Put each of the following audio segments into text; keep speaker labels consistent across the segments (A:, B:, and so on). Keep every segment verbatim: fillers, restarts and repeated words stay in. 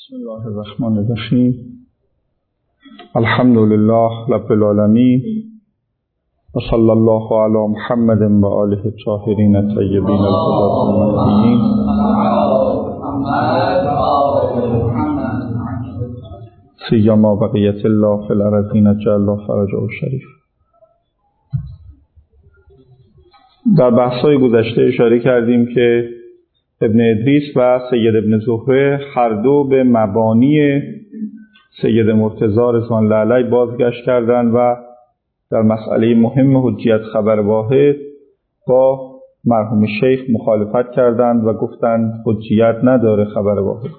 A: بسم الله الرحمن الرحیم. الحمد لله رب العالمین و صلی الله علی محمد و آله الطاهرین الطیبین الهداة المهدیین. سیما بقیت الله فی الارضین اجل الله فرجه الشریف. در بحث‌های گذشته اشاره کردیم که ابن ادریس و سید ابن زهره هر دو به مبانی سید مرتضی رضوان الله علیه بازگشت کردند و در مسئله مهم حجیت خبر واحد با مرحوم شیخ مخالفت کردند و گفتند حجیت نداره خبر واحد.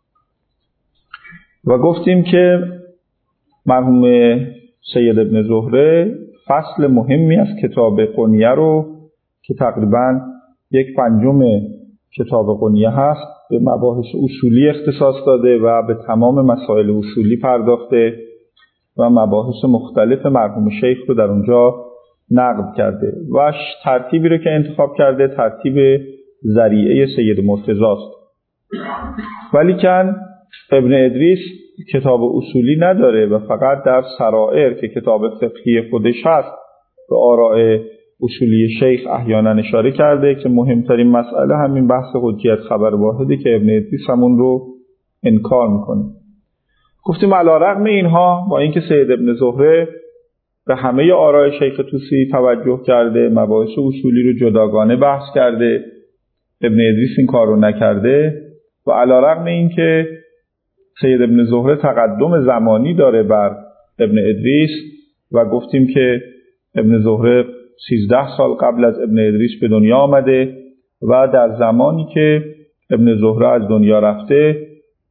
A: و گفتیم که مرحوم سید ابن زهره فصل مهمی از کتاب قنیه رو که تقریباً یک پنجم کتاب قنیه هست به مباحث اصولی اختصاص داده و به تمام مسائل اصولی پرداخته و مباحث مختلف مرحوم شیخ رو در اونجا نقد کرده و ترتیبی رو که انتخاب کرده ترتیب ذریعه سید مرتضی است. ولی کن ابن ادریس کتاب اصولی نداره و فقط در سرائر که کتاب فقهی خودش هست به آراء اصولی شیخ احیانا اشاره کرده که مهمترین مسئله همین بحث حجیت خبر واحدی که ابن ادریس همون رو انکار میکنه. گفتیم علی رغم اینها با اینکه سید ابن زهره به همه آراء شیخ طوسی توجه کرده، مباحث اصولی رو جداگانه بحث کرده، ابن ادریس این کار رو نکرده و علی رغم اینکه سید ابن زهره تقدم زمانی داره بر ابن ادریس و گفتیم که ابن زهره سیزده سال قبل از ابن ادریس به دنیا آمده و در زمانی که ابن زهره از دنیا رفته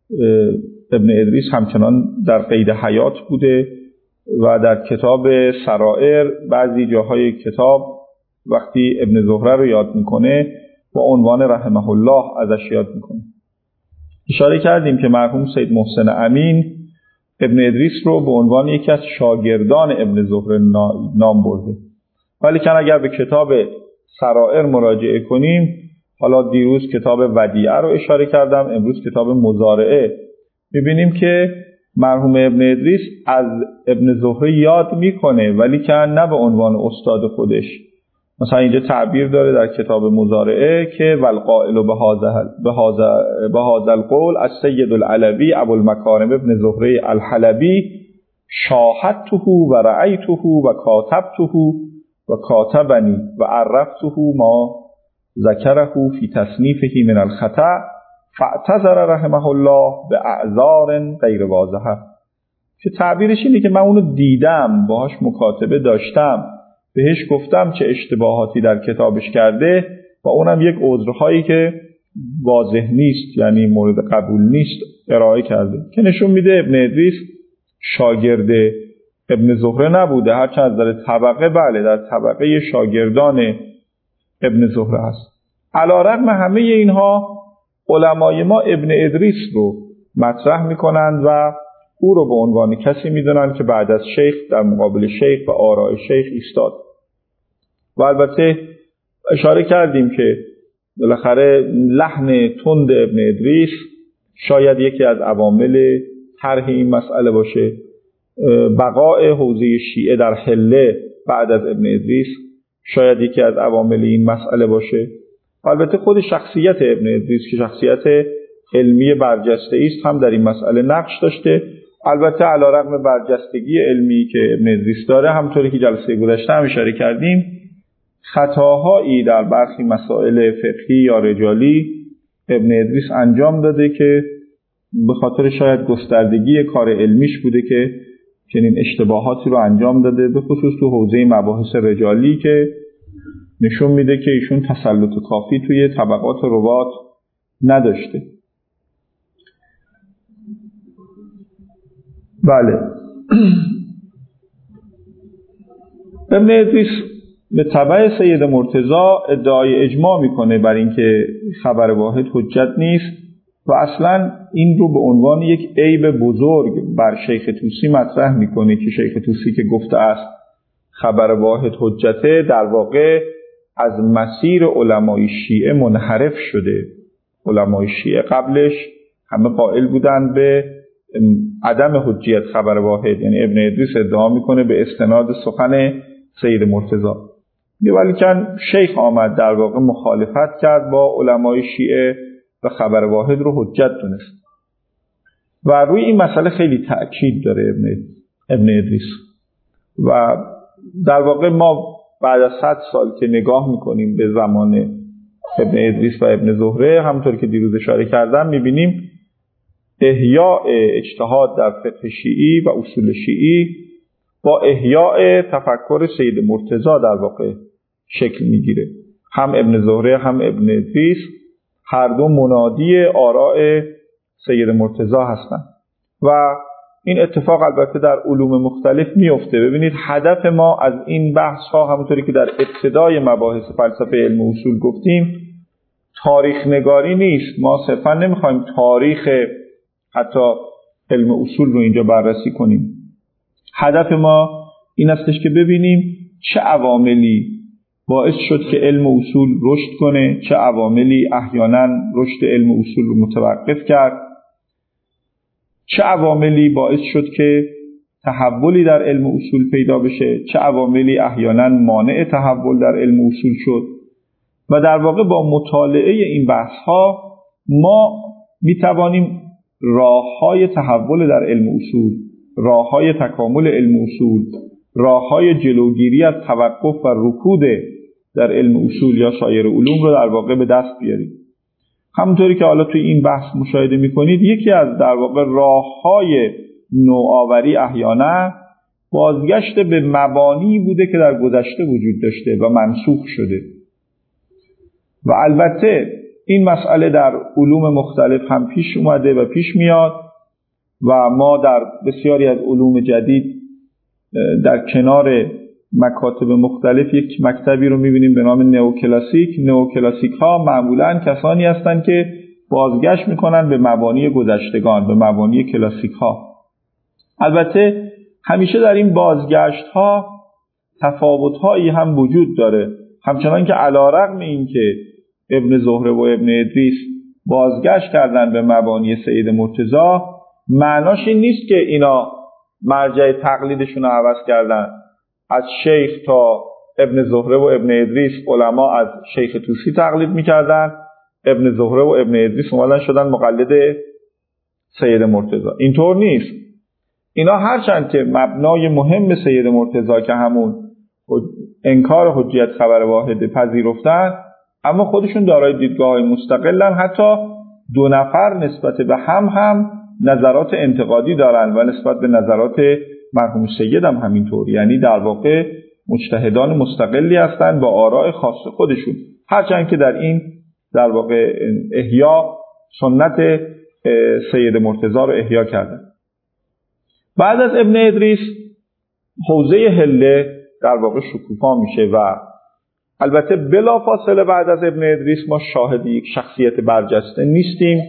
A: ابن ادریس همچنان در قید حیات بوده و در کتاب سرائر بعضی جاهای کتاب وقتی ابن زهره رو یاد میکنه با عنوان رحمه الله ازش یاد میکنه. اشاره کردیم که مرحوم سید محسن امین ابن ادریس رو به عنوان یکی از شاگردان ابن زهره نام برده. ولی کن اگر به کتاب سرائر مراجعه کنیم، حالا دیروز کتاب ودیعه رو اشاره کردم، امروز کتاب مزارعه، میبینیم که مرحوم ابن ادریس از ابن زهره یاد میکنه ولی کن نه به عنوان استاد خودش. مثلا اینجا تعبیر داره در کتاب مزارعه که والقائل به هذا القول السید العلوی ابو المکارم ابن زهره الحلبی شاهدته و رأیته و کاتبته و کاتبنی و عرفته ما ذکره فی تصنیفه من الخطأ فاعتذر رحمه الله به اعذار غیر واضحه. که تعبیرش اینه که من اونو دیدم، باهاش مکاتبه داشتم، بهش گفتم چه اشتباهاتی در کتابش کرده و اونم یک عذرهایی که واضح نیست یعنی مورد قبول نیست ارائه کرده که نشون میده ابن ادریس شاگرد ابن زهره نبوده، هرچند در طبقه بله در طبقه شاگردان ابن زهره هست. علی رغم همه اینها علمای ما ابن ادریس رو مطرح میکنند و او رو به عنوان کسی میدونن که بعد از شیخ در مقابل شیخ و آراء شیخ ایستاد. و البته اشاره کردیم که بالاخره لحن تند ابن ادریس شاید یکی از عوامل طرح این مسئله باشه. بقای حوزه شیعه در حله بعد از ابن ادریس شاید یکی از عوامل این مسئله باشه. البته خود شخصیت ابن ادریس که شخصیت علمی برجسته است هم در این مسئله نقش داشته. البته علی رغم برجستگی علمی که ابن ادریس داره، همونطوری که جلسه گذشته هم اشاره کردیم، خطاهایی در برخی مسائل فقهی یا رجالی ابن ادریس انجام داده که به خاطر شاید گستردگی کار علمیش بوده که چنین اشتباهاتی رو انجام داده، به خصوص تو حوزه مباحث رجالی که نشون میده که ایشون تسلط کافی توی طبقات روات نداشته. بله ابن ادریس به تبع سید مرتضی ادعای اجماع میکنه بر اینکه خبر واحد حجت نیست و اصلا این رو به عنوان یک عیب بزرگ بر شیخ طوسی مطرح میکنه که شیخ طوسی که گفته است خبر واحد حجته در واقع از مسیر علمای شیعه منحرف شده. علمای شیعه قبلش همه قائل بودن به عدم حجیت خبر واحد، یعنی ابن ادریس ادعا میکنه به استناد سخن سید مرتضی. ولیکن شیخ آمد در واقع مخالفت کرد با علمای شیعه و خبر واحد رو حجت دونست و روی این مسئله خیلی تأکید داره ابن ابن ادریس. و در واقع ما بعد از صد سال که نگاه میکنیم به زمان ابن ادریس و ابن زهره، همونطور که دیروز اشاره کردم، میبینیم احیاء اجتهاد در فقه شیعی و اصول شیعی با احیاء تفکر سید مرتضی در واقع شکل میگیره. هم ابن زهره هم ابن ادریس هر دو منادی آراء سید مرتضی هستند و این اتفاق البته در علوم مختلف میفته. ببینید هدف ما از این بحث ها، همونطوری که در ابتدای مباحث فلسفه علم اصول گفتیم، تاریخ نگاری نیست. ما صرفا نمیخوایم تاریخ حتی علم اصول رو اینجا بررسی کنیم. هدف ما این استش که ببینیم چه عواملی باعث شد که علم اصول رشد کنه، چه عواملی احیانا رشد علم اصول رو متوقف کرد، چه عواملی باعث شد که تحولی در علم اصول پیدا بشه، چه عواملی احیانا مانع تحول در علم اصول شد. و در واقع با مطالعه این بحث ها ما می توانیم راه‌های تحول در علم اصول، راه‌های تکامل علم اصول، راه‌های جلوگیری از توقف و رکود در علم اصول یا سایر علوم رو در واقع به دست بیاریم. همونطوری که حالا توی این بحث مشاهده می‌کنید، یکی از در واقع راه‌های نوآوری احیانا بازگشت به مبانی بوده که در گذشته وجود داشته و منسوخ شده. و البته این مسئله در علوم مختلف هم پیش اومده و پیش میاد و ما در بسیاری از علوم جدید در کنار مکاتب مختلف یک مکتبی رو میبینیم به نام نئوکلاسیک. نئوکلاسیک ها معمولاً کسانی هستند که بازگشت میکنن به مبانی گذشتگان، به مبانی کلاسیک ها. البته همیشه در این بازگشت ها تفاوت هایی هم وجود داره، همچنان که علی‌رغم این که ابن زهره و ابن ادریس بازگشت کردن به مبانی سید مرتضی، معناش این نیست که اینا مرجع تقلیدشون رو عوض کردن. از شیخ تا ابن زهره و ابن ادریس علما از شیخ طوسی تقلید میکردن، ابن زهره و ابن ادریس اومدن شدن مقلد سید مرتضی. اینطور نیست. اینا هرچند که مبنای مهم سید مرتضی که همون انکار حجیت خبر واحد پذیرفتن، اما خودشون دارای دیدگاه‌های مستقلن. حتی دو نفر نسبت به هم هم نظرات انتقادی دارن و نسبت به نظرات مرحوم سید هم همینطور. یعنی در واقع مجتهدان مستقلی هستن با آراء خاص خودشون، هرچند که در این در واقع احیا سنت سید مرتضی رو احیا کردن. بعد از ابن ادریس حوزه حله در واقع شکوفا میشه و البته بلافاصله بعد از ابن ادریس ما شاهد یک شخصیت برجسته نیستیم.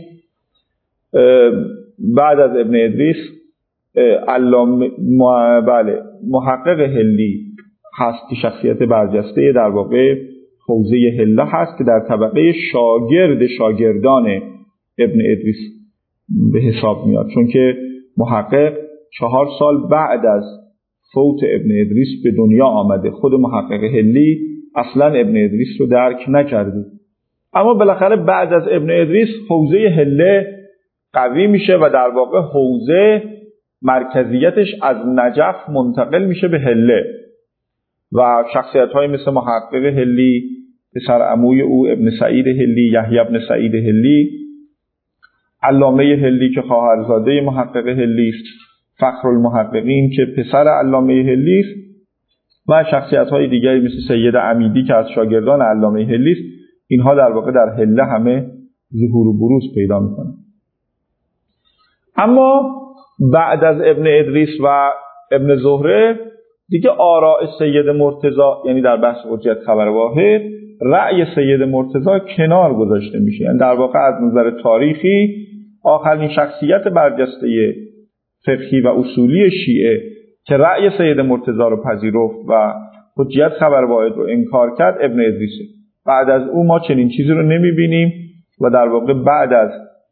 A: بعد از ابن ادریس علامه بله محقق حلی هست که شخصیت برجسته در واقع حوزه حله هست که در طبقه شاگرد شاگردان ابن ادریس به حساب میاد، چون که محقق چهار سال بعد از فوت ابن ادریس به دنیا آمده. خود محقق حلی اصلا ابن ادریس رو درک نکرده، اما بالاخره بعد از ابن ادریس حوزه حله قوی میشه و در واقع حوزه مرکزیتش از نجف منتقل میشه به حله و شخصیت‌های مثل محقق حلی، پسر عموی او ابن سعید حلی، یحیی ابن سعید حلی، علامه حلی که خواهرزاده محقق حلی است، فخر المحققین که پسر علامه حلی است و شخصیت‌های دیگری مثل سید عمیدی که از شاگردان علامه حلی است. اینها در واقع در حله همه ظهور و بروز پیدا می‌کنند. اما بعد از ابن ادریس و ابن زهره دیگه آراء سید مرتضی، یعنی در بحث حجیت خبر واحد، رأی سید مرتضی کنار گذاشته میشه. یعنی در واقع از نظر تاریخی آخرین شخصیت برجسته فقهی و اصولی شیعه که رأی سید مرتضی رو پذیرفت و حجیت خبر واحد رو انکار کرد ابن ادریسه. بعد از او ما چنین چیزی رو نمیبینیم و در واقع بعد از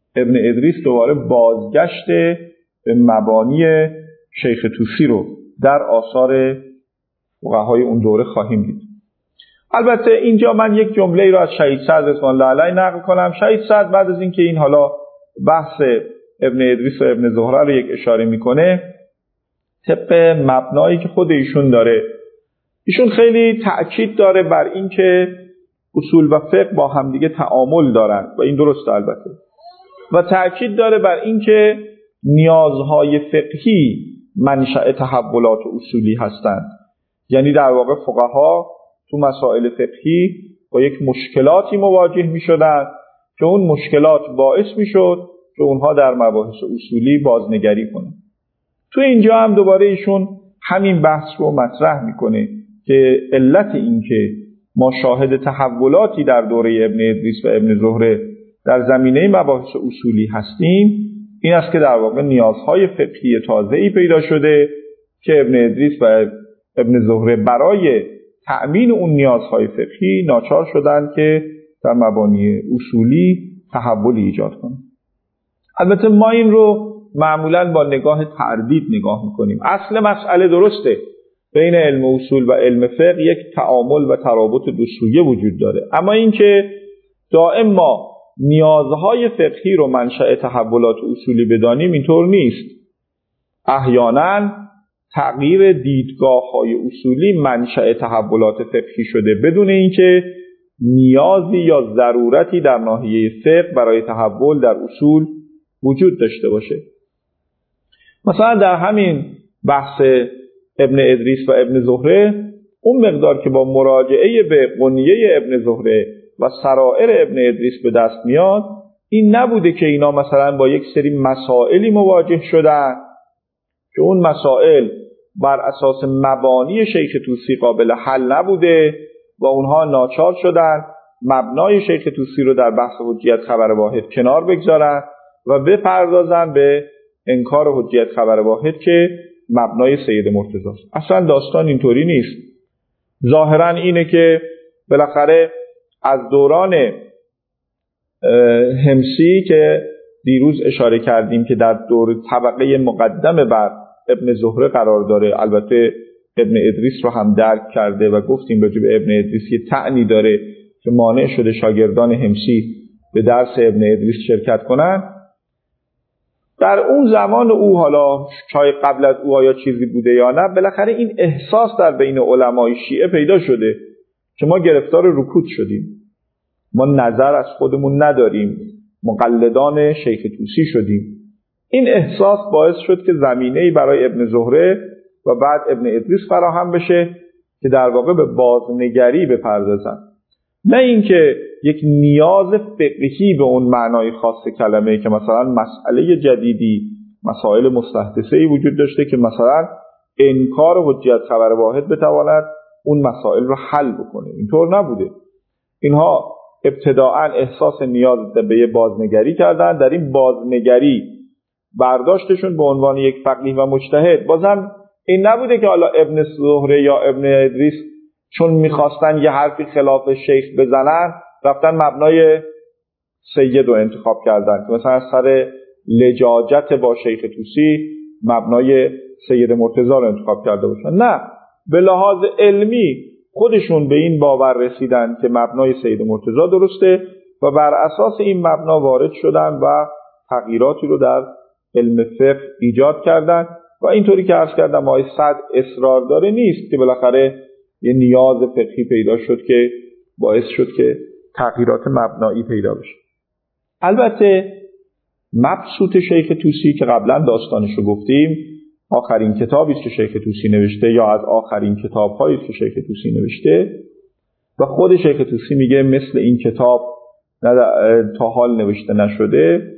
A: ابن ادریس دوباره بازگشت به مبانی شیخ طوسی رو در آثار فقهای اون دوره خواهیم دید. البته اینجا من یک جمله رو از شهید سعد رضوان الله علیه نقل کنم. شهید سعد بعد از اینکه این حالا بحث ابن ادریس و ابن زهره رو یک اشاره میکنه، طبق مبنایی که خود ایشون داره، ایشون خیلی تأکید داره بر این که اصول و فقه با همدیگه تعامل دارن و این درسته البته، و تأکید داره بر این که نیازهای فقهی منشأ تحولات اصولی هستند. یعنی در واقع فقها تو مسائل فقهی با یک مشکلاتی مواجه می شدن که اون مشکلات باعث می شد که اونها در مباحث اصولی بازنگری کنند. تو اینجا هم دوباره ایشون همین بحث رو مطرح میکنه که علت این که ما شاهد تحولاتی در دوره ابن ادریس و ابن زهره در زمینه مباحث اصولی هستیم این است که در واقع نیازهای فقهی تازه‌ای پیدا شده که ابن ادریس و ابن زهره برای تأمین اون نیازهای فقهی ناچار شدن که در مبانی اصولی تحولی ایجاد کنند. البته ما این رو معمولاً با نگاه تردید نگاه میکنیم. اصل مسئله درسته، بین علم اصول و علم فقه یک تعامل و ترابط دو سویه وجود داره، اما این که دائم ما نیازهای فقهی رو منشأ تحولات اصولی بدانیم اینطور نیست. احیانا تغییر دیدگاه‌های اصولی منشأ تحولات فقهی شده بدون اینکه نیازی یا ضرورتی در ناحیه فقه برای تحول در اصول وجود داشته باشه. مثلا در همین بحث ابن ادریس و ابن زهره اون مقدار که با مراجعه به قنیه ابن زهره و سرائر ابن ادریس به دست میاد، این نبوده که اینا مثلا با یک سری مسائلی مواجه شدن که اون مسائل بر اساس مبانی شیخ طوسی قابل حل نبوده و اونها ناچار شدن مبنای شیخ طوسی رو در بحث حجیت خبر واحد کنار بگذارن و بپردازن به انکار حجیت خبر واحد که مبنای سید مرتضی است. اصلا داستان اینطوری نیست. ظاهرا اینه که بالاخره از دوران همسی که دیروز اشاره کردیم که در دور طبقه مقدم بر ابن زهره قرار داره، البته ابن ادریس رو هم درک کرده و گفتیم راجع به ابن ادریس یه طعنی داره که مانع شده شاگردان همسی به درس ابن ادریس شرکت کنن. در اون زمان او، حالا چای قبل از او آیا چیزی بوده یا نه، بالاخره این احساس در بین علمای شیعه پیدا شده که ما گرفتار رکود شدیم، ما نظر از خودمون نداریم، مقلدان شیخ طوسی شدیم. این احساس باعث شد که زمینه‌ای برای ابن زهره و بعد ابن ادریس فراهم بشه که در واقع به بازنگری بپردازن، نه اینکه یک نیاز فقهی به اون معنای خاص کلمه که مثلا مسئله جدیدی، مسائل مستحدثه‌ای وجود داشته که مثلا انکار حجیت خبر واحد بتواند اون مسائل رو حل بکنه. اینطور نبوده. اینها ابتداعاً احساس نیاز به بازنگری کردن. در این بازنگری برداشتشون به عنوان یک فقیه و مجتهد بازم این نبوده که حالا ابن زهره یا ابن ادریس چون میخواستن یه حرفی خلاف شیخ بزنن رفتن مبنای سید رو انتخاب کردن که مثلا سر لجاجت با شیخ طوسی مبنای سید مرتضی رو انتخاب کرده باشن. نه، به لحاظ علمی خودشون به این باور رسیدن که مبنای سید مرتضی درسته و بر اساس این مبنا وارد شدن و تغییراتی رو در علم فقه ایجاد کردن و اینطوری که عرض کردم آقای سعد اصرار داره نیست که بالاخره یه نیاز فقهی پیدا شد که باعث شد که تغییرات مبنایی پیدا بشه. البته مبسوط شیخ طوسی که قبلا داستانش رو گفتیم، آخرین کتابی است که شیخ طوسی نوشته یا از آخرین کتاب‌هایی است که شیخ طوسی نوشته و خود شیخ طوسی میگه مثل این کتاب تا حال نوشته نشده.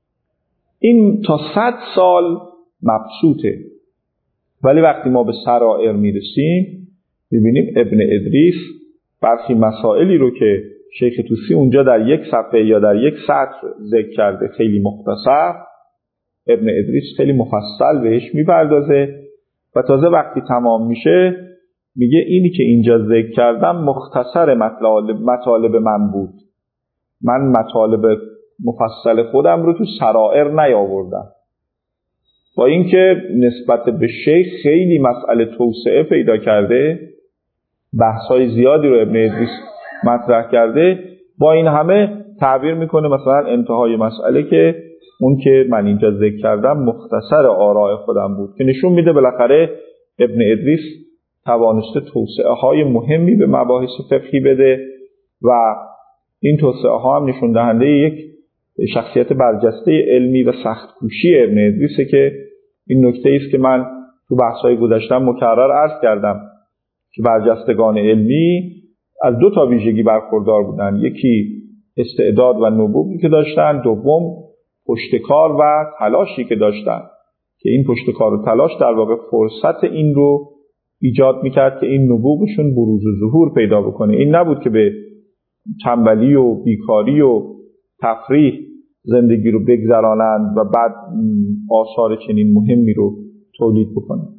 A: این تا صد سال مبسوطه، ولی وقتی ما به سرائر میرسیم میبینیم ابن ادریس برخی مسائلی رو که شیخ طوسی اونجا در یک صفحه یا در یک سطر ذکر کرده خیلی مختصر، ابن ادریس خیلی مفصل بهش میپردازه و تازه وقتی تمام میشه میگه اینی که اینجا ذکر کردم مختصر مطالب, مطالب من بود، من مطالب مفصل خودم رو تو سرائر نیاوردم. با اینکه نسبت به شیخ خیلی مسئله توسعه پیدا کرده، بحث‌های زیادی رو ابن ادریس مطرح کرده، با این همه تعبیر میکنه مثلا انتهای مسئله که اون که من اینجا ذکر کردم مختصر آراء خودم بود، که نشون میده بالاخره ابن ادریس توانسته توسعه های مهمی به مباحث فقهی بده و این توسعه ها هم نشون دهنده یک شخصیت برجسته علمی و سخت کوشی ابن ادریسه، که این نکته است که من تو بحث‌های گذشتم مکرر عرض کردم که برجستگان علمی از دو تا ویژگی برخوردار بودن، یکی استعداد و نبوغی که داشتن، دوم پشتکار و تلاشی که داشتن که این پشتکار و تلاش در واقع فرصت این رو ایجاد میکرد که این نبوغشون بروز و ظهور پیدا بکنه. این نبود که به تنبلی و بیکاری و تفریح زندگی رو بگذرانند و بعد آثار چنین مهمی رو تولید بکنند.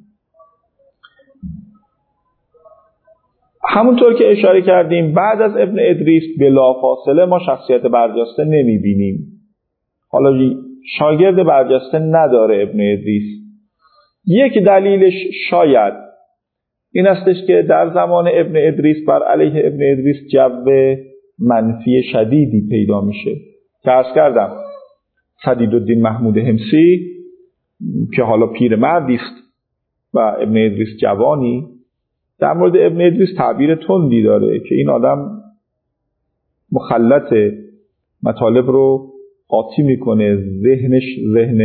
A: همونطور که اشاره کردیم بعد از ابن ادریس بلافاصله ما شخصیت برجسته نمیبینیم. حالا شاگرد برجسته نداره ابن ادریس. یک دلیلش شاید این استش که در زمان ابن ادریس بر علیه ابن ادریس جو منفی شدیدی پیدا میشه که عرض کردم سدیدالدین محمود حمصی که حالا پیرمردی است و ابن ادریس جوانی، در مورد ابن ادریس تعبیر تندی داره که این آدم مخلط مطالب رو قاطی میکنه، ذهنش ذهن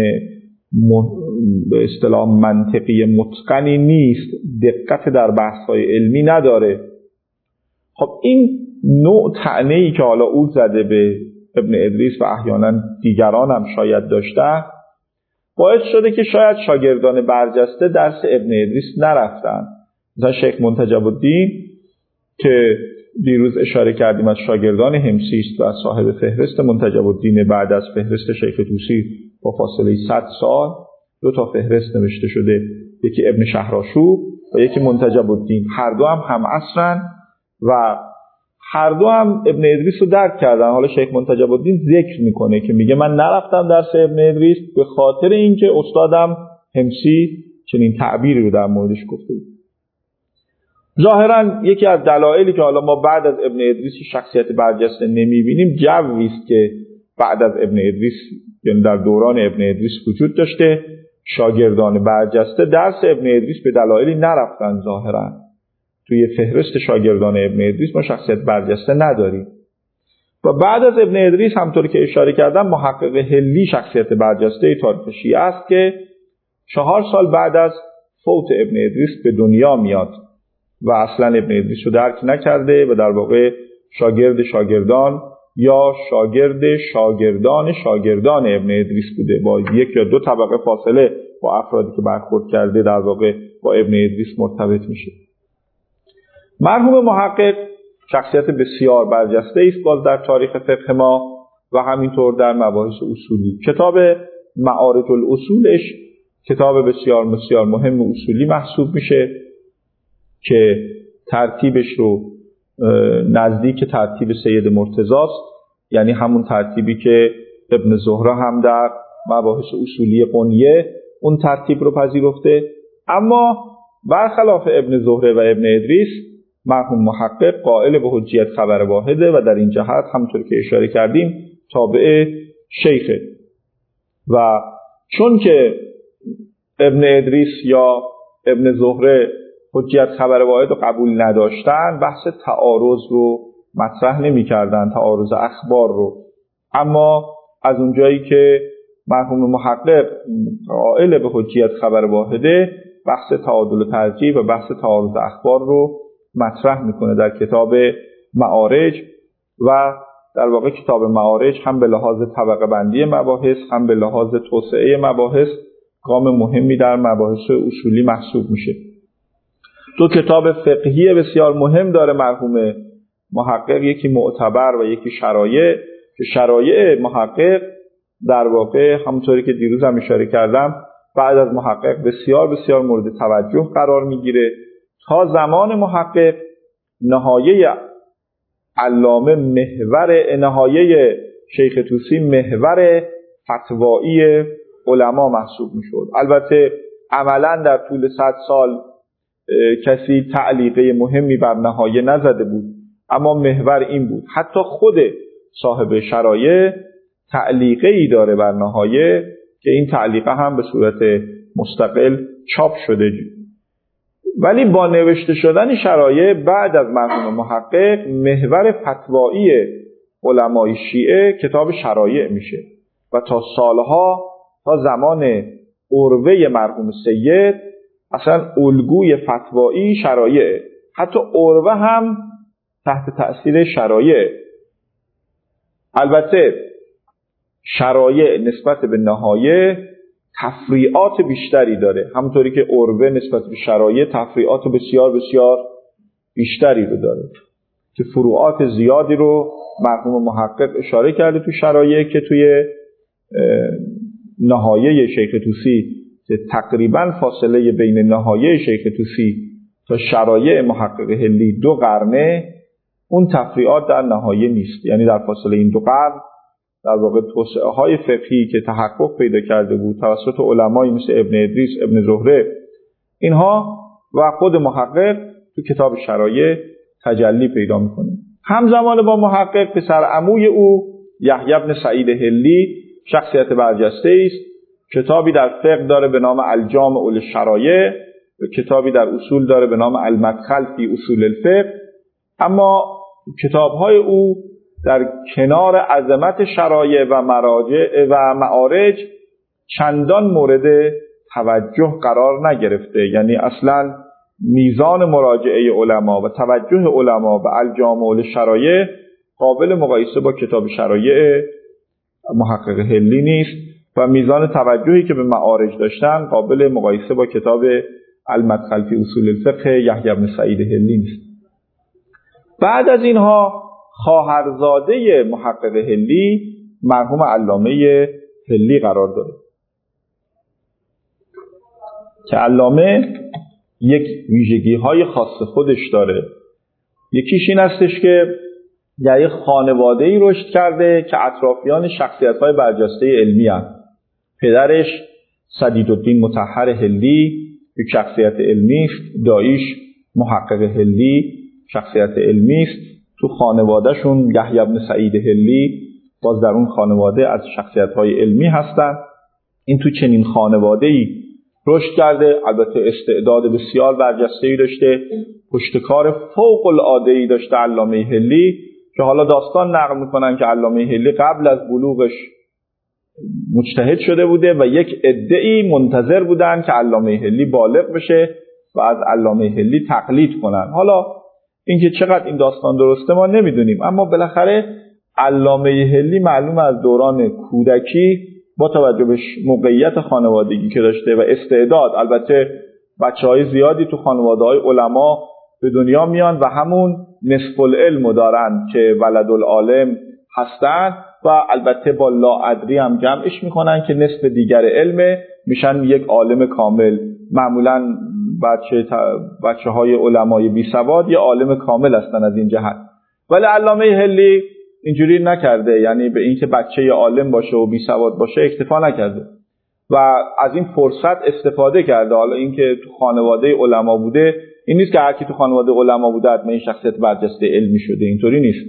A: به اصطلاح منطقی متقنی نیست، دقت در بحث‌های علمی نداره. خب این نوع طعنه‌ای که حالا او زده به ابن ادریس و احیانا دیگران هم شاید داشته، باعث شده که شاید شاگردان برجسته درس ابن ادریس نرفتن. مثلا شیخ منتجب الدین که دیروز اشاره کردیم از شاگردان حمصی است و صاحب فهرست منتجب الدین بعد از فهرست شیخ طوسی با فاصله صد سال دو تا فهرست نوشته شده، یکی ابن شهرآشوب و یکی منتجب الدین. هر دو هم هم عصرن و هر دو هم ابن ادریس رو درک کردن. حالا شیخ منتجب الدین ذکر میکنه که میگه من نرفتم درس ابن ادریس به خاطر اینکه استادم حمصی چنین تعبیری رو در موردش گفته بود. ظاهرا یکی از دلایلی که حالا ما بعد از ابن ادریس شخصیت برجسته نمیبینیم جوی است که بعد از ابن ادریس یعنی در دوران ابن ادریس وجود داشته. شاگردان برجسته درس ابن ادریس به دلایلی نرفتن. ظاهرا توی فهرست شاگردان ابن ادریس ما شخصیت برجسته نداریم. و بعد از ابن ادریس همطور که اشاره کردم محقق حلی شخصیت برجسته تاریخ شیعه است که چهار سال بعد از فوت ابن ادریس به دنیا میاد و اصلا ابن ادریس رو درک نکرده و در واقع شاگرد شاگردان یا شاگرد شاگردان شاگردان ابن ادریس بوده، با یک یا دو طبقه فاصله با افرادی که برخورد کرده در واقع با ابن ادریس مرتبط میشه. مرحوم محقق شخصیت بسیار برجسته است باز در تاریخ فقه ما و همینطور در مباحث اصولی. کتاب معارج الاصولش کتاب بسیار بسیار مهم اصولی محسوب میشه که ترتیبش رو نزدیک ترتیب سید مرتضی است، یعنی همون ترتیبی که ابن زهره هم در مباحث اصولی قنیه اون ترتیب رو پذیرفته. اما برخلاف ابن زهره و ابن ادریس مرحوم محقق قائل به حجیت خبر واحده و در این جهت همونطور که اشاره کردیم تابع شیخه. و چون که ابن ادریس یا ابن زهره حجیت خبر واحد رو قبول نداشتن بحث تعارض رو مطرح نمی کردن، تعارض اخبار رو. اما از اونجایی که مرحوم محقق قائل به حجیت خبر واحده بحث تعادل و ترجیح و بحث تعارض اخبار رو مطرح میکنه در کتاب معارج و در واقع کتاب معارج هم به لحاظ طبقه بندی مباحث هم به لحاظ توسعه مباحث گام مهمی در مباحث اصولی محسوب میشه. دو کتاب فقهی بسیار مهم داره مرحوم محقق، یکی معتبر و یکی شرایع، که شرایع محقق در واقع همونطوری که دیروز هم اشاره کردم بعد از محقق بسیار بسیار مورد توجه قرار میگیره. تا زمان محقق نهایه علامه محور نهایه شیخ طوسی محور فتوایی علما محسوب میشد. البته عملا در طول صد سال کسی تعلیقه مهمی بر نهایه نزده بود، اما محور این بود. حتی خود صاحب شرایع تعلیقه ای داره بر نهایه که این تعلیقه هم به صورت مستقل چاپ شده. ولی با نوشته شدن شرایع بعد از مرحوم محقق، محور فتوایی علمای شیعه کتاب شرایع میشه و تا سالها، تا زمان عروه مرحوم سید، اصلا الگوی فتوایی شرایع، حتی عروه هم تحت تأثیر شرایع. البته شرایع نسبت به نهایه تفریعات بیشتری داره، همونطوری که عروه نسبت به شرایع تفریعات بسیار بسیار بیشتری رو داره که فروعات زیادی رو مرحوم محقق اشاره کرده تو شرایع که توی نهایه شیخ طوسی که تقریبا فاصله بین نهایه شیخ طوسی تا شرایع محقق هلی دو قرنه، اون تفریعات در نهایه نیست. یعنی در فاصله این دو قرن در واقع توسعه های فقهی که تحقق پیدا کرده بود توسط علمایی مثل ابن ادریس، ابن زهره، اینها و خود محقق تو کتاب شرایع تجلی پیدا میکنه. همزمان با محقق پسر عموی او یحیی بن سعید هلی شخصیت برجسته است. کتابی در فقه داره به نام الجامع للشرایع و کتابی در اصول داره به نام المدخل فی اصول الفقه. اما کتاب‌های او در کنار عظمت شرایع و مراجع و معارج چندان مورد توجه قرار نگرفته. یعنی اصلا میزان مراجعه علما و توجه علما به الجامع للشرایع قابل مقایسه با کتاب شرایع محقق هلی نیست و میزان توجهی که به معارج داشتن قابل مقایسه با کتاب المدخل فی اصول الفقه یحیی بن سعید هلی نیست. بعد از اینها خواهرزاده محقق هلی مرحوم علامه هلی قرار داره که علامه یک ویژگی‌های خاص خودش داره. یکیش این هستش که در یک خانواده‌ای رشد کرده که اطرافیان شخصیت‌های برجسته علمی هستند. پدرش سدیدالدین مطهر هلی یک شخصیت علمی است، داییش محقق هلی شخصیت علمی است. تو خانوادهشون یحیی بن سعید هلی باز در اون خانواده از شخصیت‌های علمی هستند. این تو چنین خانواده‌ای رشد کرده. البته استعداد بسیار برجسته‌ای داشته، پشتکار فوق العاده‌ای داشته علامه هلی که حالا داستان نقل میکنن که علامه هلی قبل از بلوغش مجتهد شده بوده و یک عده‌ای منتظر بودن که علامه هلی بالغ بشه و از علامه هلی تقلید کنن. حالا اینکه چقدر این داستان درسته ما نمیدونیم، اما بالاخره علامه هلی معلوم از دوران کودکی با توجه به موقعیت خانوادگی که داشته و استعداد، البته بچه‌های زیادی تو خانواده‌های علما به دنیا میان و همون نصف العلم دارن که ولد العالم هستن و البته با لاادری هم جمعش میکنن که نصف دیگر علم میشن یک عالم کامل. معمولا بچه بچه های علمای بی سواد یه عالم کامل هستن از این جهت. ولی علامه هلی اینجوری نکرده، یعنی به اینکه بچه عالم باشه و بی سواد باشه اکتفا نکرده و از این فرصت استفاده کرده. حالا اینکه تو خانواده علما بوده این نیست که هر کی تو خانواده علما بوده حتما این شخصیت برجسته علمی شده، اینطوری نیست.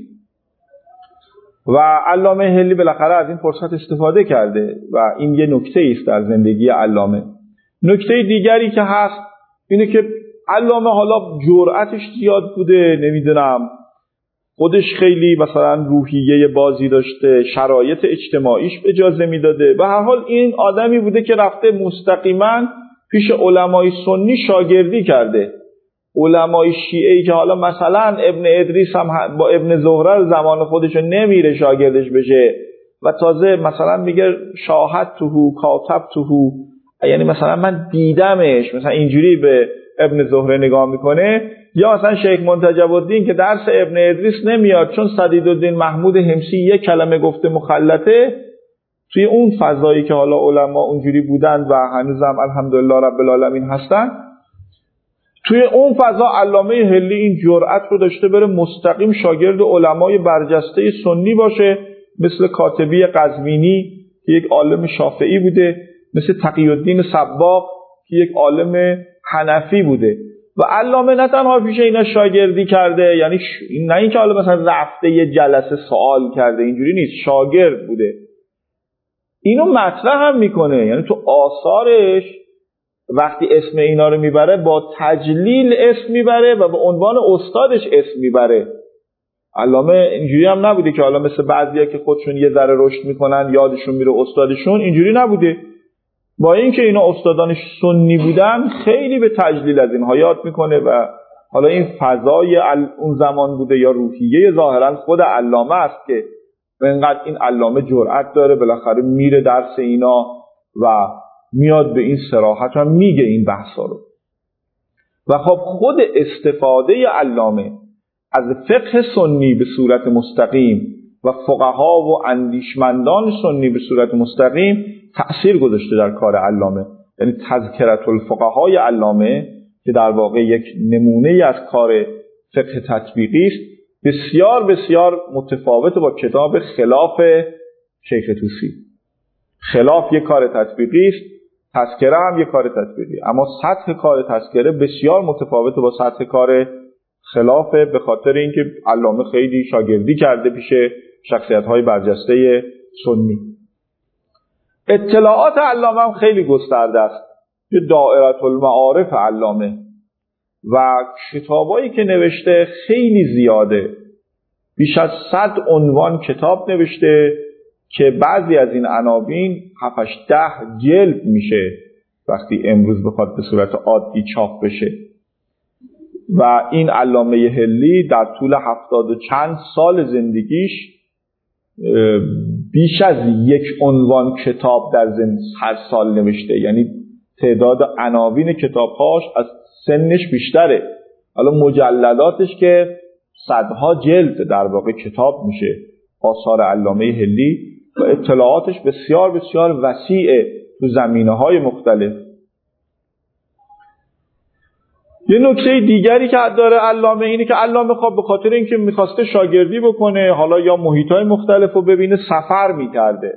A: و علامه هلی بالاخره از این فرصت استفاده کرده و این یه نکته است در زندگی علامه. نکته دیگری که هست اینه که علامه حالا جرأتش زیاد بوده، نمیدونم خودش خیلی مثلا روحیه بازی داشته، شرایط اجتماعیش اجازه میداده. به هر حال این آدمی بوده که رفته مستقیما پیش علمای سنی شاگردی کرده. علمای شیعه‌ای که حالا مثلا ابن ادریس هم با ابن زهره زمان خودش نمیره شاگردش بشه و تازه مثلا میگه شاهدتهو کاتبتهو، یعنی مثلا من دیدمش، مثلا اینجوری به ابن زهره نگاه میکنه. یا مثلا شیخ منتجب الدین که درس ابن ادریس نمیاد چون سدیدالدین محمود حمصی یک کلمه گفته مخلطه. توی اون فضایی که حالا علما اونجوری بودن و هنوزم الحمدلله رب العالمین هستن، توی اون فضا علامه هلی این جرأت رو داشته بره مستقیم شاگرد علمای برجسته سنی باشه مثل کاتبی قزوینی که یک عالم شافعی بوده، مثل تقی‌الدین سباق که یک عالم حنفی بوده. و علامه نه تنها پیش اینا شاگردی کرده، یعنی ش... نه اینکه حالا مثلا رفته یه جلسه سوال کرده، اینجوری نیست، شاگرد بوده. اینو مطرح هم میکنه، یعنی تو آثارش وقتی اسم اینا رو میبره با تجلیل اسم میبره و به عنوان استادش اسم میبره. علامه اینجوری هم نبوده که حالا مثل بعضیا که خودشون یه ذره رشد میکنن یادشون میره استادشون، اینجوری نبوده. با اینکه اینا استادانش سنی بودن خیلی به تجلیل از اینها یاد میکنه و حالا این فضای اون زمان بوده یا روحیه ظاهرا خود علامه است که اینقدر این علامه جرأت داره بالاخره میره درس اینا و میاد به این صراحت هم میگه این بحثا رو. و خب خود استفاده علامه از فقه سنی به صورت مستقیم و فقها و اندیشمندان سنی به صورت مستقیم تأثیر گذاشته در کار علامه. یعنی تذکرة الفقهای علامه که در واقع یک نمونه از کار فقه تطبیقی است، بسیار بسیار متفاوت با کتاب خلاف شیخ طوسی. خلاف یک کار تطبیقی است، تذکره هم یک کار تطبیقی، اما سطح کار تذکره بسیار متفاوت با سطح کار خلافه، به خاطر اینکه علامه خیلی شاگردی کرده پیش شخصیت‌های برجسته سنی. اطلاعات علامه هم خیلی گسترده است. یه دائره المعارف علامه و کتابایی که نوشته خیلی زیاده، بیش از صد عنوان کتاب نوشته که بعضی از این عناوین هفت هشت ده جلد میشه وقتی امروز بخواد به صورت عادی چاپ بشه. و این علامه حلی در طول هفتاد و چند سال زندگیش بیش از یک عنوان کتاب در زند هر سال نوشته، یعنی تعداد عناوین کتابهاش از سنش بیشتره. حالا مجلداتش که صدها جلد در واقع کتاب میشه آثار علامه حلی و اطلاعاتش بسیار بسیار وسیعه تو زمینه‌های مختلف. یه نکته دیگری که داره علامه اینه که علامه خب به خاطر اینکه میخواسته شاگردی بکنه، حالا یا محیط‌های مختلف رو ببینه، سفر میکرده،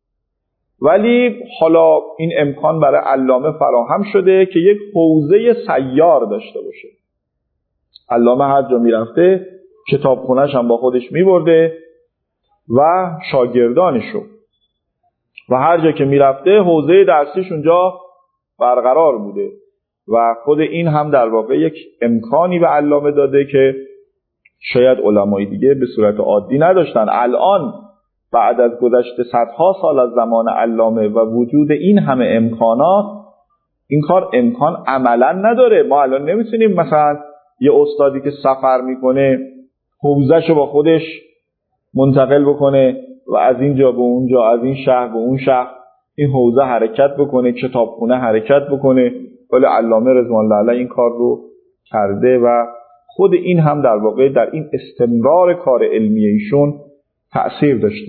A: ولی حالا این امکان برای علامه فراهم شده که یک حوزه سیار داشته باشه. علامه هر جا میرفته کتابخونه‌ش هم با خودش میبرده و شاگردانشو، و هر جا که میرفته حوزه درسیش اونجا برقرار بوده و خود این هم در واقع یک امکانی به علامه داده که شاید علمای دیگه به صورت عادی نداشتن. الان بعد از گذشت صدها سال از زمان علامه و وجود این همه امکانات، این کار امکان عملا نداره. ما الان نمیتونیم مثلا یه استادی که سفر میکنه حوزه‌شو با خودش منتقل بکنه و از اینجا به اونجا، از این شهر به اون شهر این حوزه حرکت بکنه، کتابخونه حرکت بکنه. ولی علامه رضوان الله علیه این کار رو کرده و خود این هم در واقع در این استمرار کار علمی ایشون تأثیر داشته.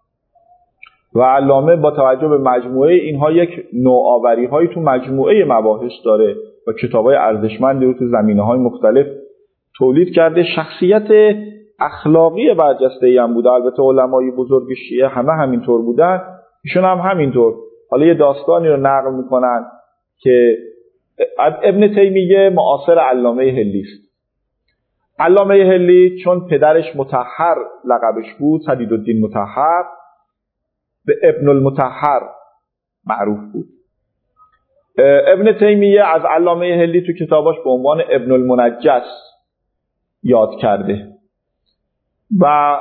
A: و علامه با توجه به مجموعه اینها یک نوآوری های تو مجموعه مباحث داره و کتابای ارزشمندی رو تو زمینه‌های مختلف تولید کرده. شخصیت اخلاقی برجسته‌ای هم بوده. البته علمای بزرگ شیعه همه همینطور بودن، ایشون هم همینطور. حالا یه داستانی رو نقل میکنن که ابن تیمیه معاصر علامه حلی است. علامه حلی چون پدرش مطهر لقبش بود، سدیدالدین مطهر، به ابن المطهر معروف بود. ابن تیمیه از علامه حلی تو کتاباش به عنوان ابن المنجس یاد کرده و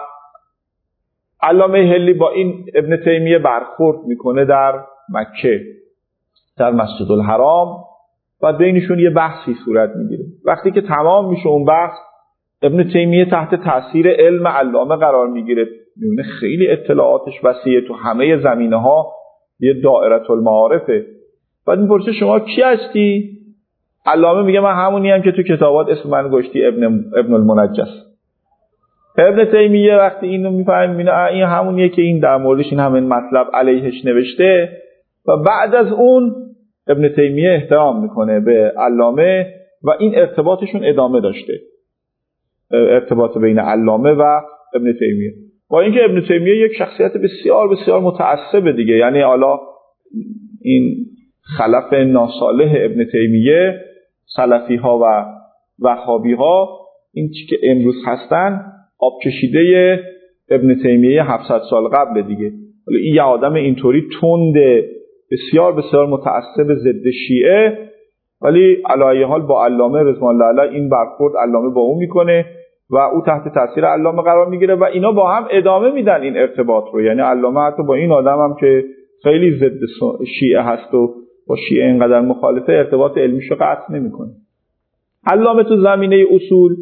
A: علامه حلی با این ابن تیمیه برخورد میکنه در مکه در مسجد الحرام و بینشون یه بحثی صورت میگیره. وقتی که تمام میشه اون بحث، ابن تیمیه تحت تاثیر علم علامه قرار میگیره، میبینه خیلی اطلاعاتش وسیعه تو همه زمینه‌ها، یه دائره المعارفه. بعد میپرسه شما کی هستی؟ علامه میگه من همونی هم که تو کتابات اسم من گشتی، ابن ابن المنجس. ابن تیمیه وقتی اینو میفهمه میبینه این همونیه که این در موردش این همین مطلب علیهش نوشته و بعد از اون ابن تیمیه احترام میکنه به علامه و این ارتباطشون ادامه داشته، ارتباط بین علامه و ابن تیمیه. با اینکه ابن تیمیه یک شخصیت بسیار بسیار متعصب دیگه، یعنی حالا این خلف ناصالح ابن تیمیه، سلفی ها و وهابی ها، این چی که امروز هستن آب کشیده ابن تیمیه هفتصد سال قبل دیگه. ولی این یه آدم اینطوری تند، بسیار بسیار متعصب ضد شیعه، ولی علی حال با علامه رضوان الله علیه این برخورد علامه با اون میکنه و او تحت تاثیر علامه قرار میگیره و اینا با هم ادامه میدن این ارتباط رو. یعنی علامه حتی با این آدم هم که خیلی ضد شیعه هست و با شیعه اینقدر مخالفه، ارتباط علمیشو قطع نمیکنه. علامه تو زمینه اصول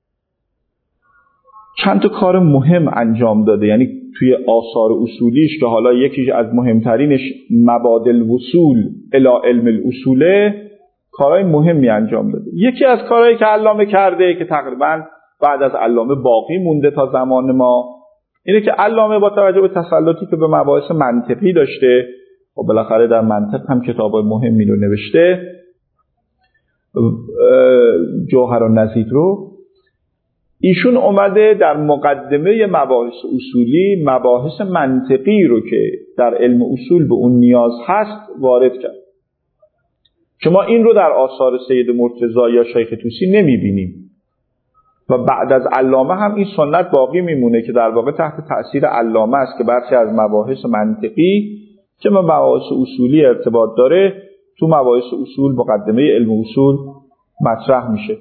A: چند تا کار مهم انجام داده، یعنی توی آثار اصولیش که حالا یکیش از مهمترینش مبادل وصول الی علم الاصوله، کارهای مهمی انجام داده. یکی از کارهایی که علامه کرده که تقریبا بعد از علامه باقی مونده تا زمان ما، اینه که علامه با توجه به تسلطی که به مباحث منطقی داشته، و بالاخره در منطق هم کتابای مهمی رو نوشته، جوهر النظیر رو، ایشون اومده در مقدمه مباحث اصولی مباحث منطقی رو که در علم اصول به اون نیاز هست وارد کرد. شما این رو در آثار سید مرتضی یا شیخ طوسی نمیبینیم و بعد از علامه هم این سنت باقی میمونه که در واقع تحت تأثیر علامه است که برخی از مباحث منطقی که به مباحث اصولی ارتباط داره تو مباحث اصول مقدمه علم اصول مطرح میشه.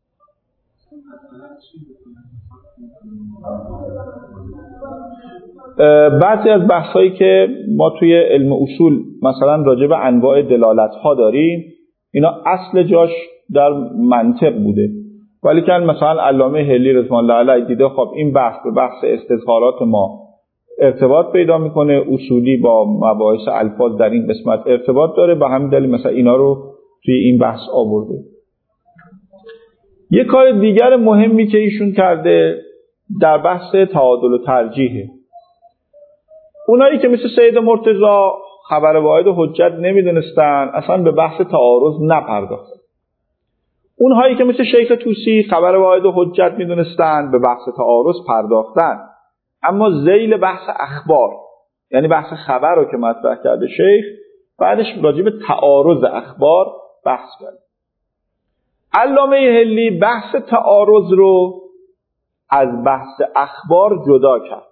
A: بعضی از بحثایی که ما توی علم اصول مثلا راجع به انواع دلالت ها داریم، اینا اصل جاش در منطق بوده، ولی که مثلا علامه حلی رضوان الله علیه دیده خب این بحث به بحث استظهارات ما ارتباط پیدا میکنه، اصولی با مباحث الفاظ در این قسمت ارتباط داره، به همین دلیل مثلا اینا رو توی این بحث آورده. یه کار دیگر مهمی که ایشون کرده در بحث تعادل و ترجیحه. اونایی که مثل سید مرتضی خبر واحد و حجت نمیدونستن اصلا به بحث تعارض نپرداختن. اونهایی که مثل شیخ طوسی خبر واحد و حجت میدونستن به بحث تعارض پرداختن، اما ذیل بحث اخبار، یعنی بحث خبر رو که مطرح کرده شیخ، بعدش راجع به تعارض اخبار بحث کرد. علامه حلی بحث تعارض رو از بحث اخبار جدا کرد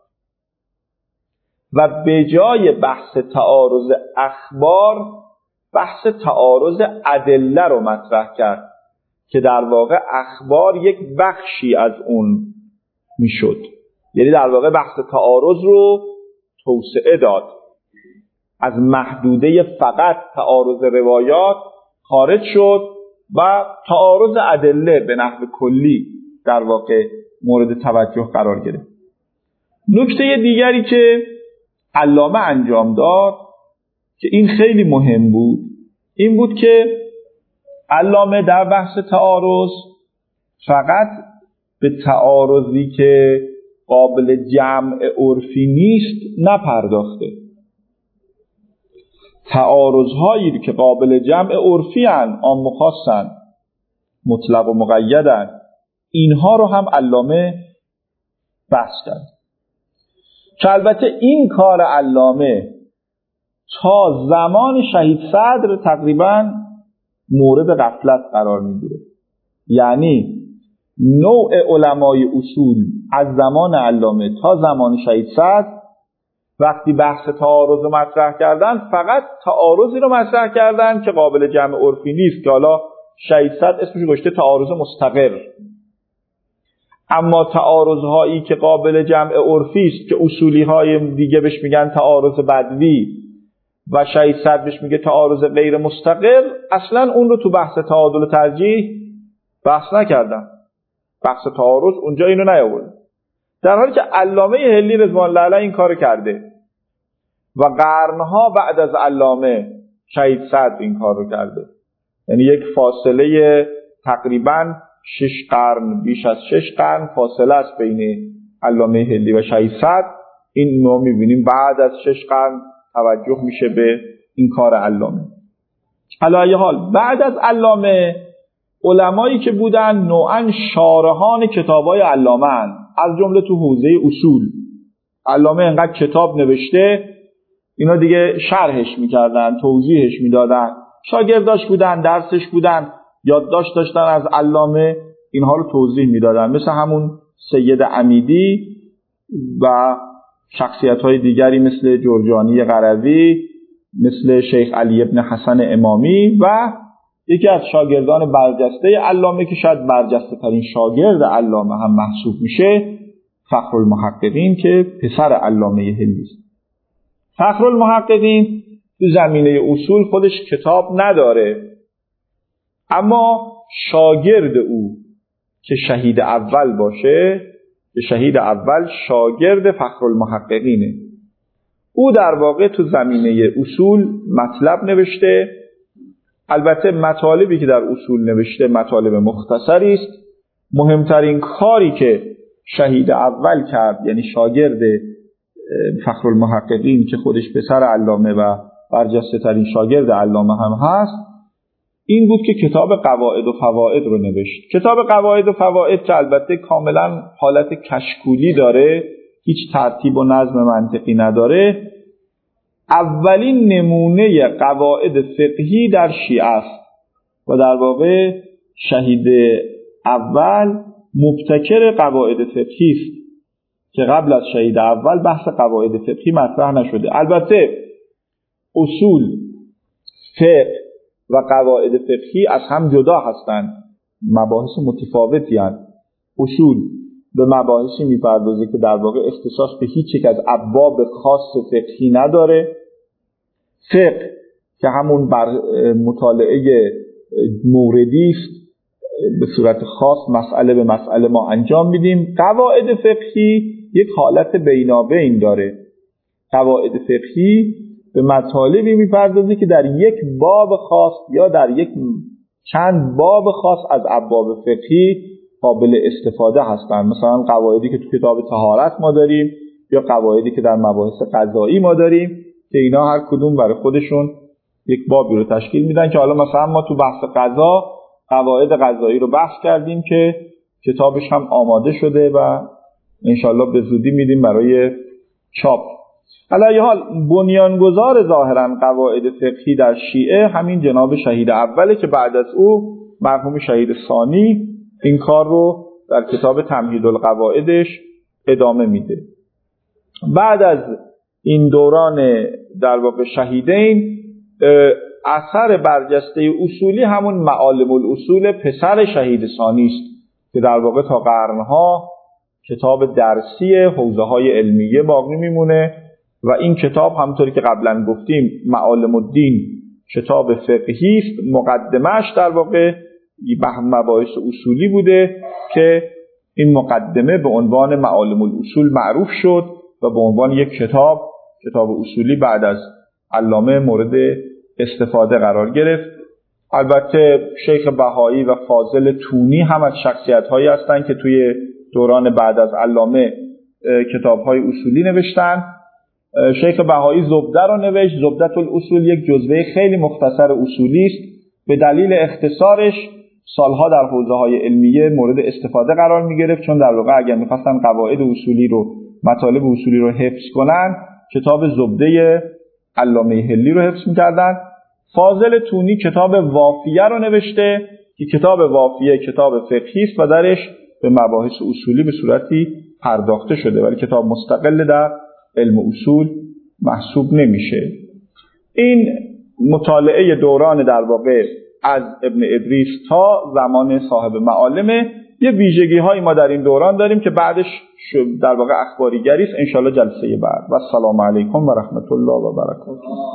A: و به جای بحث تعارض اخبار بحث تعارض ادله رو مطرح کرد که در واقع اخبار یک بخشی از اون میشد. یعنی در واقع بحث تعارض رو توسعه داد، از محدوده فقط تعارض روایات خارج شد و تعارض ادله به نحو کلی در واقع مورد توجه قرار گرفت. نکته دیگری که علامه انجام داد که این خیلی مهم بود، این بود که علامه در بحث تعارض فقط به تعارضی که قابل جمع عرفی نیست نپرداخته. تعارض‌هایی که قابل جمع عرفی هستند، عام و خاصن، مطلق و مقیدن، اینها رو هم علامه بحث کرد. که البته این کار علامه تا زمان شهید صدر تقریباً مورد غفلت قرار میگیره. یعنی نوع علمای اصول از زمان علامه تا زمان شهید صدر وقتی بحث تعارض رو مطرح کردن، فقط تعارضی رو مطرح کردن که قابل جمع عرفی نیست، که حالا شهید صدر اسمش گذاشته تعارض مستقر. اما تعارض‌هایی که قابل جمع عرفی است که اصولی‌های دیگه بهش میگن تعارض بدوی و شهید صدر بهش میگه تعارض غیر مستقر، اصلا اون رو تو بحث تعادل و ترجیح بحث نکردن. بحث تعارض اونجا اینو نیاورد، در حالی که علامه حلی رضوان الله علیه این کارو کرده و قرنها بعد از علامه شهید صدر این کار رو کرده. یعنی یک فاصله تقریباً شش قرن، بیش از شش قرن فاصله است بین علامه حلی و شهید صدر. این ما می‌بینیم بعد از شش قرن توجه میشه به این کار علامه. علی حال بعد از علامه علمایی که بودن نوعاً شارحان کتابای علامه هستند، از جمله تو حوزه اصول علامه اینقدر کتاب نوشته، اینا دیگه شرحش میکردن، توضیحش میدادن، شاگرداش بودن، درسش بودن، یادداشت داشتن از علامه، اینها رو توضیح میدادن. مثل همون سید عمیدی و شخصیت‌های دیگری مثل جرجانی قروی، مثل شیخ علی ابن حسن امامی و یکی از شاگردان برجسته علامه که شاید برجسته ترین شاگرد علامه هم محسوب میشه، فخرالمحققین که پسر علامه حلی است. فخرالمحققین تو زمینه اصول خودش کتاب نداره، اما شاگرد او که شهید اول باشه، که شهید اول شاگرد فخرالمحققینه، او در واقع تو زمینه اصول مطلب نوشته. البته مطالبی که در اصول نوشته مطالب مختصری است. مهمترین کاری که شهید اول کرد، یعنی شاگرد فخرالمحققین که خودش پسر علامه و برجسته ترین شاگرد علامه هم هست، این بود که کتاب قواعد و فواید رو نوشت. کتاب قواعد و فواید که البته کاملا حالت کشکولی داره، هیچ ترتیب و نظم منطقی نداره، اولین نمونه قواعد فقهی در شیعه است و در واقع شهید اول مبتکر قواعد فقهی است که قبل از شهید اول بحث قواعد فقهی مطرح نشده. البته اصول، فقه و قواعد فقهی از هم جدا هستند، مباحث متفاوتی هستند. اصول به مباحثی میپردازه که در واقع اختصاص به هیچ یک از ابواب خاص فقهی نداره. فقه که همون بر مطالعه موردی است، به صورت خاص مسئله به مسئله ما انجام میدیم. قواعد فقهی یک حالت بینابین داره. قواعد فقهی به مطالبی میپردازه که در یک باب خاص یا در یک چند باب خاص از ابواب فقهی قابل استفاده هستند. مثلا قواعدی که تو کتاب طهارت ما داریم یا قواعدی که در مباحث قضایی ما داریم که اینا هر کدوم برای خودشون یک بابی رو تشکیل میدن، که حالا مثلا ما تو بحث قضا قواعد قضایی رو بحث کردیم که کتابش هم آماده شده و انشالله به زودی میدیم برای چاپ. علیه حال بنیانگذار ظاهرا قواعد فقهی در شیعه همین جناب شهید اوله که بعد از او مرحوم شهید ثانی این کار رو در کتاب تمهید القواعدش ادامه میده. بعد از این دوران در واقع شهیدین، اثر برجسته اصولی همون معالم الاصول پسر شهید ثانی است که در واقع تا قرنها کتاب درسی حوزه های علمیه باقی میمونه و این کتاب همونطوری که قبلا گفتیم معالم الدین کتاب فقهی است. مقدمه‌اش در واقع مباحث اصولی بوده که این مقدمه به عنوان معالم الاصول معروف شد و به عنوان یک کتاب کتاب اصولی بعد از علامه مورد استفاده قرار گرفت. البته شیخ بهایی و فاضل تونی هم از شخصیت‌هایی هستند که توی دوران بعد از علامه کتاب‌های اصولی نوشتن. شیخ بهایی زبده رو نوشت. زبدة الاصول یک جزوه خیلی مختصر اصولی است. به دلیل اختصارش سالها در حوزه‌های علمیه مورد استفاده قرار می‌گرفت، چون در واقع اگر می‌خواستن قواعد اصولی رو، مطالب اصولی رو حفظ کنن، کتاب زبده علامه حلی رو حفظ می‌کردن. فاضل تونی کتاب وافیه رو نوشته که کتاب وافیه کتاب فقهی است و درش به مباحث اصولی به صورتی پرداخته شده، ولی کتاب مستقل در علم اصول محسوب نمیشه. این مطالعه دوران در واقع از ابن ادریس تا زمان صاحب معالمه. یه ویژگی هایی ما در این دوران داریم که بعدش در واقع اخباریگری است. انشالله جلسه بعد. و السلام علیکم و رحمت الله و برکاته.